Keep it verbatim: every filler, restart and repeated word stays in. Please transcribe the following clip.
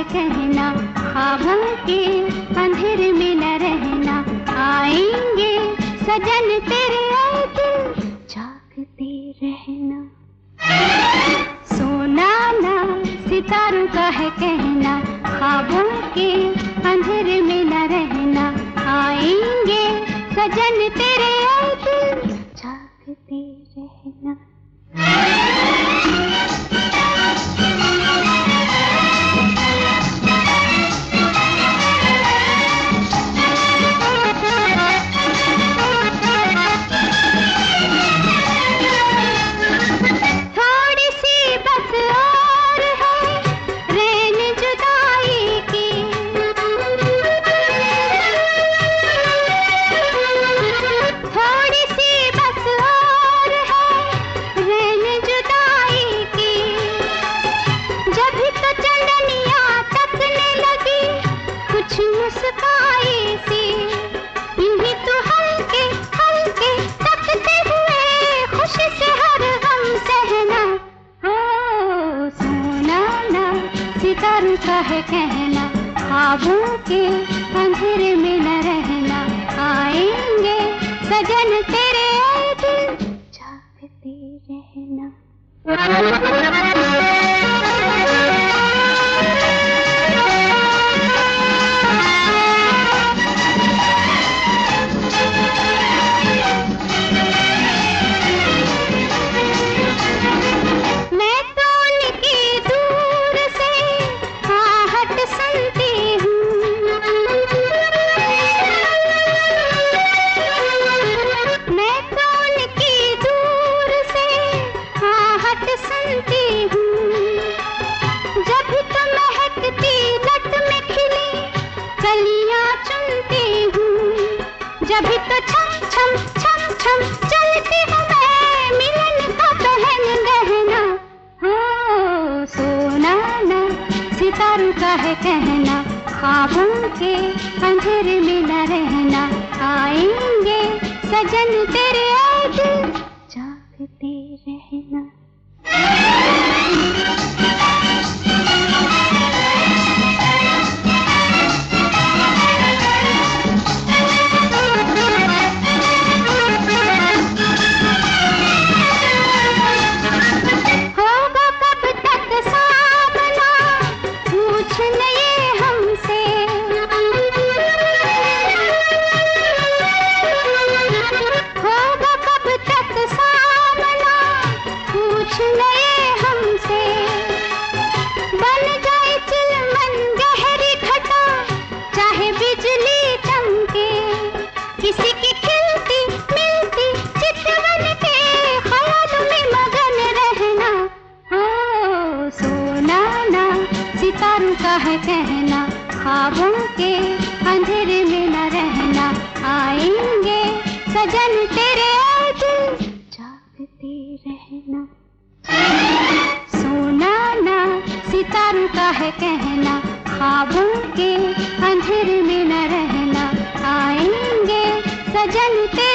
है कहना, ख्वाबों के अंधेरे में न रहना। आएंगे सजन तेरे आए दिन, जागते रहना। सोना ना सितारों का है कहना, ख्वाबों के अंधेरे में न रहना। आएंगे सजन तेरे आए दिन, जागते रहना। मुस्काई सी इन्हीं तो हल्के हल्के तकते हुए, खुशी से हर गम सहना। ओ सोना ना सितारों का है कहना, ख्वाबों के अंधेरे में न रहना। आएंगे सजन तेरे आए दिन, जागते रहना। जभी तो छम छम छम छम चलती हूँ मैं, मिलन का पहन गहना। हो सोना ना सितारों का है कहना, ख्वाबों के अंधेरे में न रहना। आएंगे सजन तेरे आए दिन, जागते रहना। किसी की खिलती मिलती चितवन के ख्याल में मगन रहना। ओ सोना ना सितारों का है कहना, ख्वाबों के अंधेरे में न रहना। आएंगे सजन तेरे आए दिन, जागते रहना। सोना ना सितारों का है कहना, ख्वाबों के अंधेरे में न रहना। आएंगे सजन तेरे